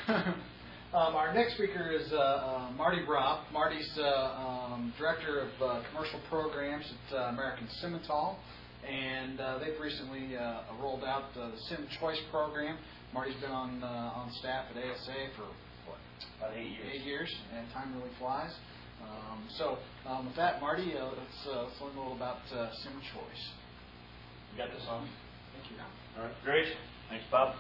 Our next speaker is Marty Robb. Marty's Director of Commercial Programs at American Simmental, and they've recently rolled out the Sim Choice program. Marty's been on staff at ASA for, what? About 8 years. 8 years, and time really flies. With that, Marty, let's learn a little about Sim Choice. You got this on? Thank you. All right, great. Thanks, Bob.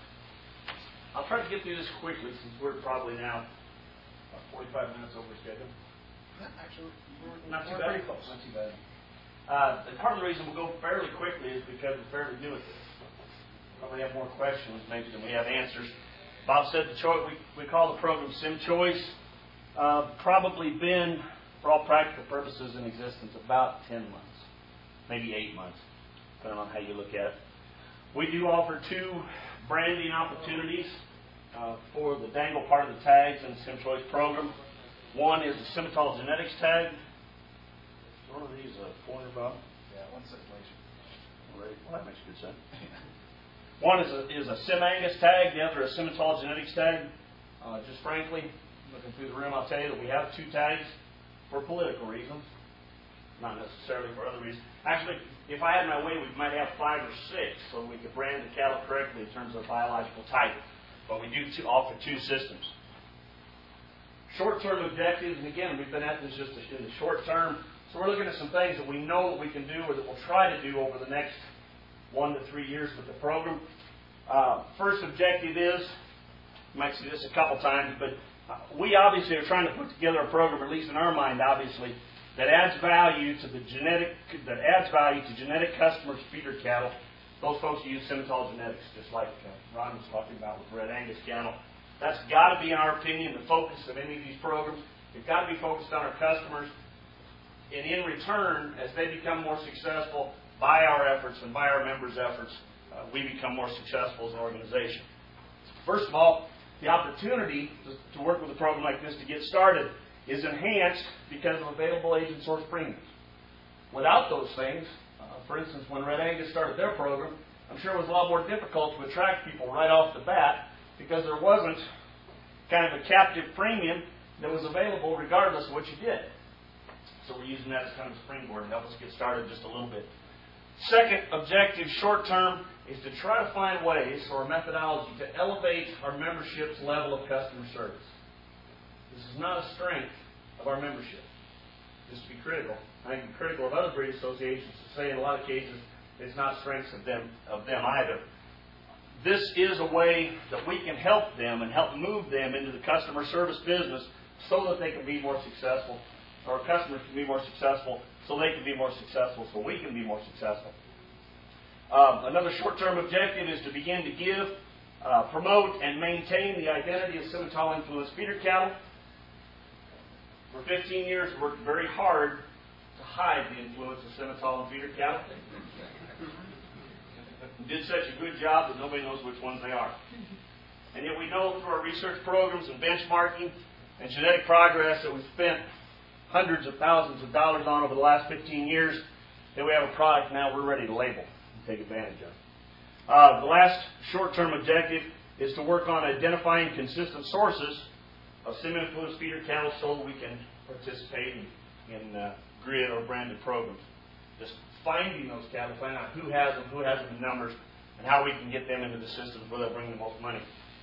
I'll try to get through this quickly since we're probably now about 45 minutes over schedule. Actually, Not too we're bad. pretty close. Not too bad. And part of the reason we'll go fairly quickly is because we're fairly new at this. Probably have more questions maybe than we have answers. Bob said the choice. We call the program Sim Choice. Probably been, for all practical purposes, in existence about 10 months, maybe 8 months, depending on how you look at it. We do offer 2 branding opportunities for the dangle part of the tags in the Sim Choice program. One is the Simmental Genetics tag. Is one of these a pointer, Bob? Yeah, one circulation. Well, that makes good sense. One is a Sim Angus tag, the other a Simmental Genetics tag. Just frankly, looking through the room, I'll tell you that we have 2 tags for political reasons, not necessarily for other reasons. Actually, if I had my way, we might have 5 or 6 so we could brand the cattle correctly in terms of biological type. But we do offer 2 systems. Short-term objectives, and again, we've been at this just in the short term. So we're looking at some things that we know that we can do or that we'll try to do over the next 1 to 3 years with the program. First objective is, you might see this a couple times, but we obviously are trying to put together a program, at least in our mind, obviously, that adds value to genetic customers' feeder cattle. Those folks who use Simmental Genetics, just like Ron was talking about with Red Angus cattle. That's got to be, in our opinion, the focus of any of these programs. They've got to be focused on our customers. And in return, as they become more successful by our efforts and by our members' efforts, we become more successful as an organization. First of all, the opportunity to work with a program like this to get started is enhanced because of available agent source premiums. Without those things, for instance, when Red Angus started their program, I'm sure it was a lot more difficult to attract people right off the bat because there wasn't kind of a captive premium that was available regardless of what you did. So we're using that as kind of a springboard to help us get started just a little bit. Second objective, short term, is to try to find ways or a methodology to elevate our membership's level of customer service. This is not a strength of our membership. Just to be critical. I think it's critical of other breed associations to say in a lot of cases it's not strengths of them either. This is a way that we can help them and help move them into the customer service business so that they can be more successful, or customers can be more successful, so they can be more successful, so we can be more successful. Another short-term objective is to begin to give, promote, and maintain the identity of Simmental influenced feeder cattle. For 15 years, we worked very hard to hide the influence of Simmental and feeder cattle. We did such a good job that nobody knows which ones they are. And yet we know through our research programs and benchmarking and genetic progress that we've spent hundreds of thousands of dollars on over the last 15 years, that we have a product now we're ready to label and take advantage of. The last short-term objective is to work on identifying consistent sources of Sim-influenced feeder cattle so that we can participate in grid or branded programs. Just finding those cattle, finding out who has them in numbers, and how we can get them into the systems where they'll bring the most money.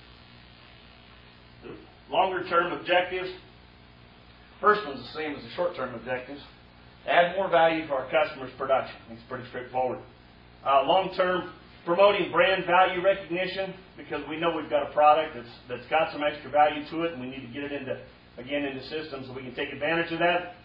The longer-term objectives, first one's the same as the short-term objectives. Add more value to our customers' production. It's pretty straightforward. Long-term, promoting brand value recognition, because we know we've got a product that's got some extra value to it, and we need to get it into systems so we can take advantage of that.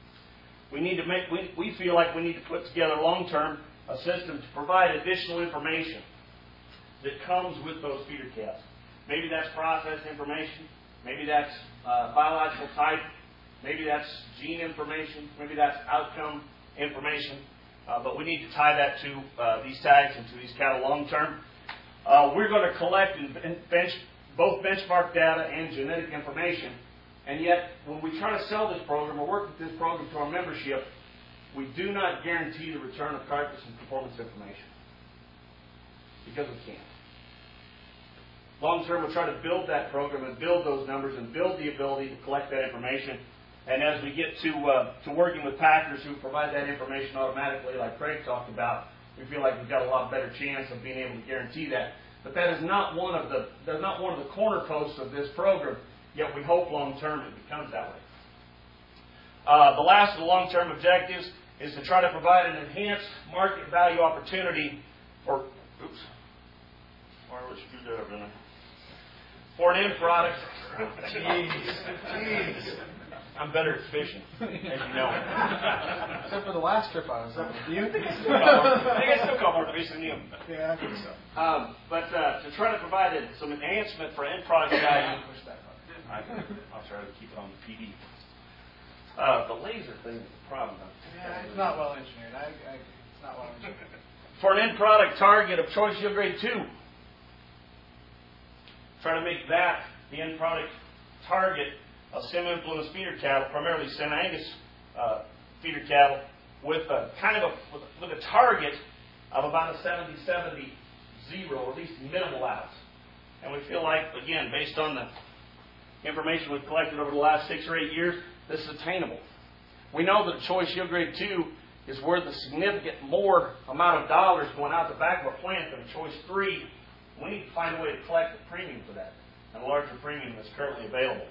We feel like we need to put together long-term a system to provide additional information that comes with those feeder calves. Maybe that's process information, maybe that's biological type, maybe that's gene information, maybe that's outcome information. But we need to tie that to these tags and to these cattle long-term. We're going to collect both benchmark data and genetic information. And yet, when we try to sell this program or work with this program to our membership, we do not guarantee the return of carcass and performance information. Because we can't. Long term, we'll try to build that program and build those numbers and build the ability to collect that information. And as we get to working with packers who provide that information automatically, like Craig talked about, we feel like we've got a lot better chance of being able to guarantee that. But that is not one of the corner posts of this program. Yet we hope long term it becomes that way. The last of the long term objectives is to try to provide an enhanced market value opportunity for for an end product. Jeez. I'm better at fishing, as you know. Except for the last trip I was on. Do you think I still caught more fish than you? Yeah, I think so. But to try to provide some enhancement for end product value. I'll try to keep it on the PD. The laser thing is a problem. Yeah, it's not well engineered. It's not well engineered. For an end product target of choice yield grade 2. Try to make that the end product target of sim-influence feeder cattle, primarily Sim Angus feeder cattle, with a target of about a 70-70-0, or at least minimal outs. And we feel like, again, based on the information we've collected over the last 6 or 8 years, this is attainable. We know that a choice yield grade 2 is worth a significant more amount of dollars going out the back of a plant than a choice 3. We need to find a way to collect the premium for that, and a larger premium that's currently available.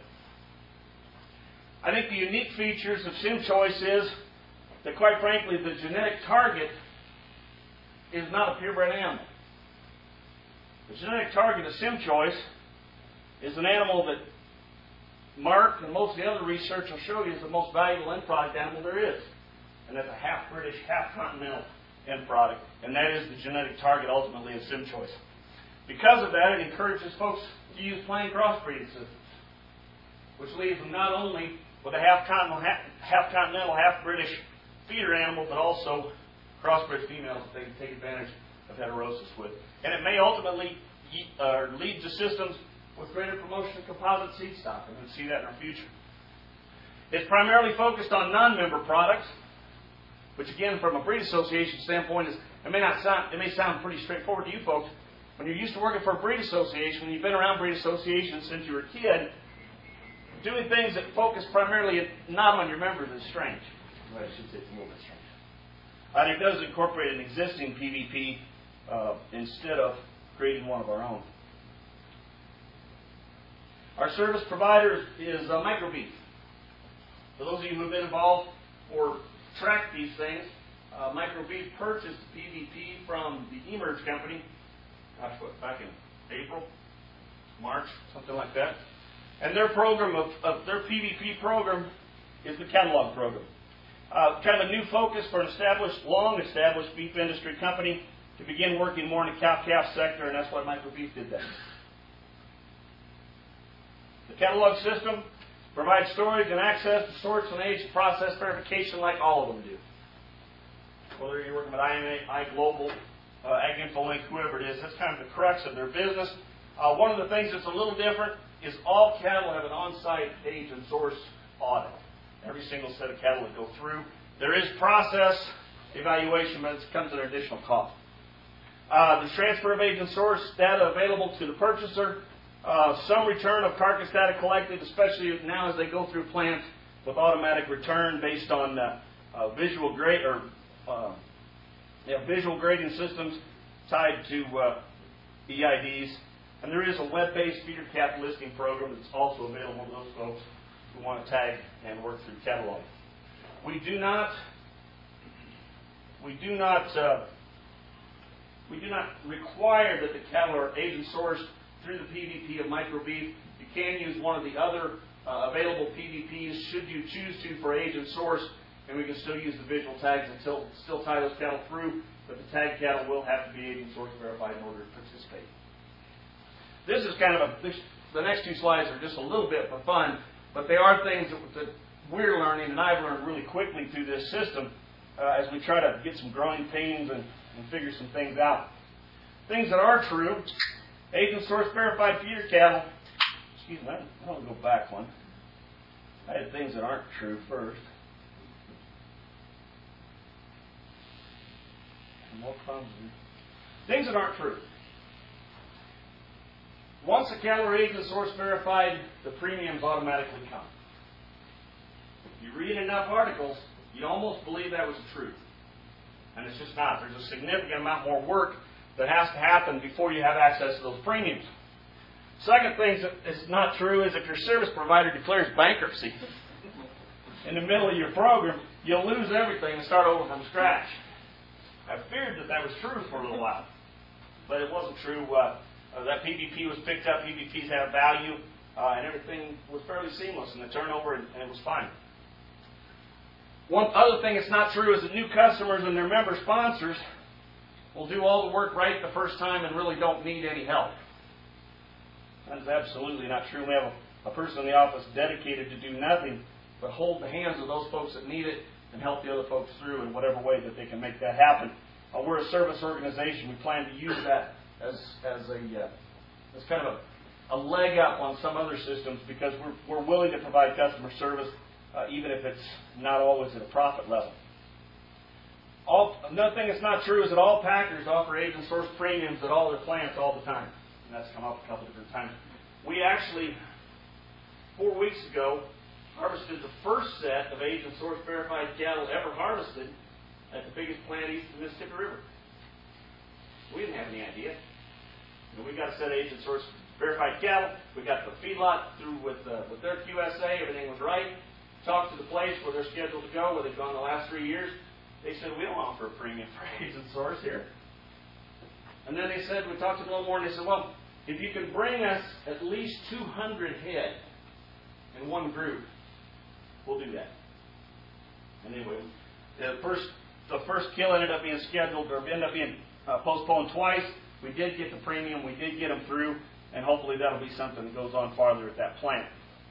I think the unique features of SimChoice is that, quite frankly, the genetic target is not a purebred animal. The genetic target of SimChoice is an animal that Mark and most of the other research will show you is the most valuable end product animal there is. And that's a half British, half continental end product. And that is the genetic target ultimately of SimChoice. Because of that, it encourages folks to use plain crossbreeding systems, which leaves them not only with a half continental, half British feeder animal, but also crossbred females that they can take advantage of heterosis with. And it may ultimately lead to systems with greater promotion of composite seed stock, and we'll see that in our future. It's primarily focused on non-member products, which again, from a breed association standpoint, it may sound pretty straightforward to you folks. When you're used to working for a breed association, when you've been around breed associations since you were a kid, doing things that focus primarily not on your members is strange. Well, I should say it's a little bit strange. And it does incorporate an existing PVP instead of creating one of our own. Our service provider is Microbeef. For those of you who have been involved or tracked these things, Microbeef purchased PVP from the Emerge company, back in April, March, something like that. And their program of their PVP program is the catalog program. Kind of a new focus for an long-established beef industry company to begin working more in the cow-calf sector, and that's why Microbeef did that. The catalog system provides storage and access to sorts and age process verification like all of them do. Whether you're working with IMA, iGlobal, AgInfoLink, whoever it is, that's kind of the crux of their business. One of the things that's a little different is all cattle have an on-site age and source audit. Every single set of cattle that go through. There is process evaluation, but it comes at an additional cost. The transfer of age and source data available to the purchaser. Some return of carcass data collected, especially now as they go through plants with automatic return based on visual grading systems tied to EIDs. And there is a web-based feeder calf listing program that's also available to those folks who want to tag and work through catalog. We do not require that the cattle are age and sourced through the PVP of Microbeef. You can use one of the other available PVPs should you choose to for age and source, and we can still use the visual tags and still tie those cattle through, but the tag cattle will have to be age and source verified in order to participate. This is kind of the next two slides are just a little bit for fun, but they are things that we're learning, and I've learned really quickly through this system as we try to get some growing pains and figure some things out. Things that are true, age and source verified feeder cattle. Excuse me, I want to go back one. I had things that aren't true first. More problems. Things that aren't true. Once the cattle are age and source verified, the premiums automatically come. If you read enough articles, you'd almost believe that was the truth. And it's just not. There's a significant amount more work that has to happen before you have access to those premiums. Second thing that is not true is if your service provider declares bankruptcy in the middle of your program, you'll lose everything and start over from scratch. I feared that that was true for a little while, but it wasn't true. That PVP was picked up, PVPs have value, and everything was fairly seamless in the turnover, and it was fine. One other thing that's not true is that new customers and their member sponsors will do all the work right the first time and really don't need any help. That is absolutely not true. We have a person in the office dedicated to do nothing but hold the hands of those folks that need it and help the other folks through in whatever way that they can make that happen. We're a service organization. We plan to use that as kind of a leg up on some other systems because we're willing to provide customer service even if it's not always at a profit level. Another thing that's not true is that all packers offer age and source premiums at all their plants all the time. And that's come up a couple different times. We actually, 4 weeks ago, harvested the first set of age and source verified cattle ever harvested at the biggest plant east of the Mississippi River. We didn't have any idea. We got a set of age and source verified cattle. We got the feedlot through with their QSA. Everything was right. Talked to the place where they're scheduled to go, where they've gone the last 3 years. They said, we don't offer a premium for age and source here. And then they said, we talked to them a little more, and they said, well, if you can bring us at least 200 head in one group, we'll do that. And anyway, the first kill ended up being scheduled, or ended up being postponed twice. We did get the premium, we did get them through, and hopefully that'll be something that goes on farther at that plant.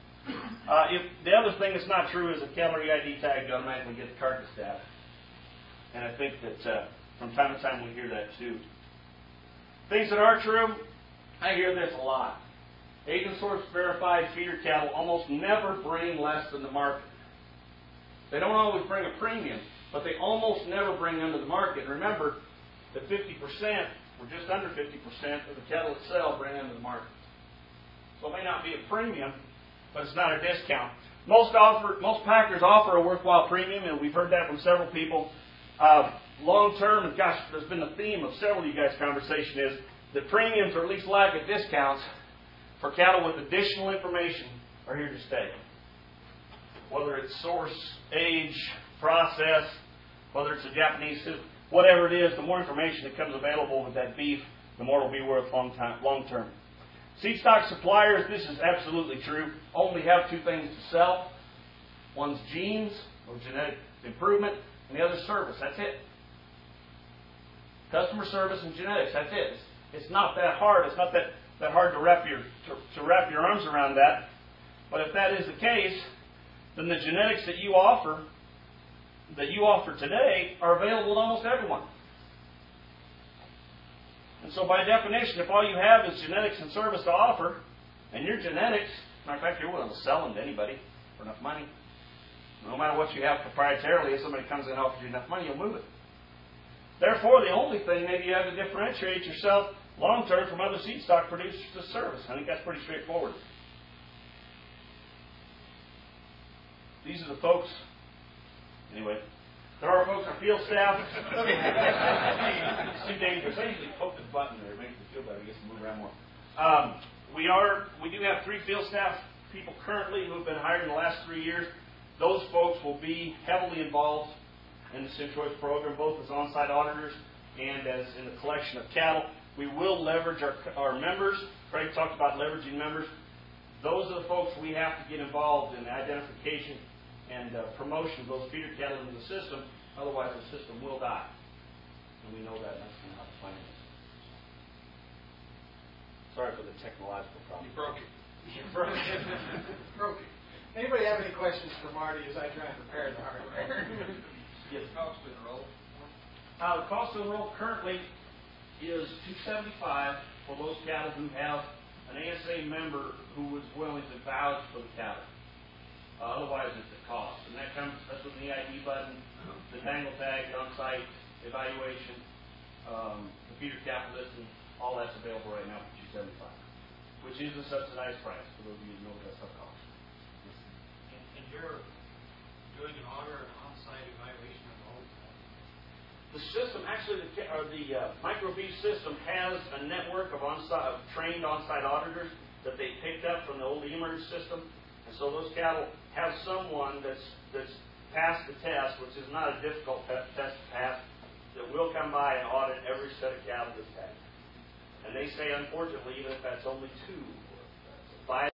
The other thing that's not true is a cattle EID tag to automatically get the carcass data. And I think that from time to time we hear that too. Things that are true, I hear this a lot. Age and source verified feeder cattle almost never bring less than the market. They don't always bring a premium, but they almost never bring under the market. Remember that 50%, or just under 50% of the cattle that sell bring under the market. So it may not be a premium, but it's not a discount. Most packers offer a worthwhile premium, and we've heard that from several people. Long term, and gosh, there's been the theme of several of you guys' conversation is that premiums, or at least lack of discounts, for cattle with additional information are here to stay. Whether it's source, age, process, whether it's a Japanese soup, whatever it is, the more information that comes available with that beef, the more it'll be worth long term. Seed stock suppliers, this is absolutely true, only have two things to sell. One's genes, or genetic improvement, and the other service. That's it. Customer service and genetics, that's it. It's not that hard. It's not that hard to wrap your arms around that. But if that is the case, then the genetics that you offer today are available to almost everyone. And so by definition, if all you have is genetics and service to offer, and your genetics, matter of fact, you're willing to sell them to anybody for enough money. No matter what you have proprietarily, if somebody comes in and offers you enough money, you'll move it. Therefore, the only thing maybe you have to differentiate yourself long-term from other seed stock producers is service. I think that's pretty straightforward. These are the folks. Anyway, there are folks, our field staff. It's too dangerous. I usually poke the button there. It makes me feel better. I guess move around more. We do have 3 field staff people currently who have been hired in the last 3 years. Those folks will be heavily involved in the SimChoice program, both as on-site auditors and as in the collection of cattle. We will leverage our members. Craig talked about leveraging members. Those are the folks we have to get involved in the identification and promotion of those feeder cattle into the system. Otherwise, the system will die. And we know that. That's kind of how the plan is. Sorry for the technological problem. You broke it. You broke it. Broke it. Anybody have any questions for Marty as I try and prepare the hardware? Yes. Cost to enroll? The cost to enroll currently is $275 for those cattle who have an ASA member who is willing to vouch for the cattle. Otherwise, it's a cost. And that's with the EID button, the dangle tag, on-site evaluation, the feeder cattle listing, all that's available right now for $275. which is a subsidized price, for those of you who know what that's cost. And you're doing an auditor and on-site evaluation of the whole thing? The system, actually, the Micro-Beef system has a network of trained on-site auditors that they picked up from the old eMERGE system. And so those cattle have someone that's passed the test, which is not a difficult test to pass, that will come by and audit every set of cattle that's tagged. And they say, unfortunately, even if that's only 2,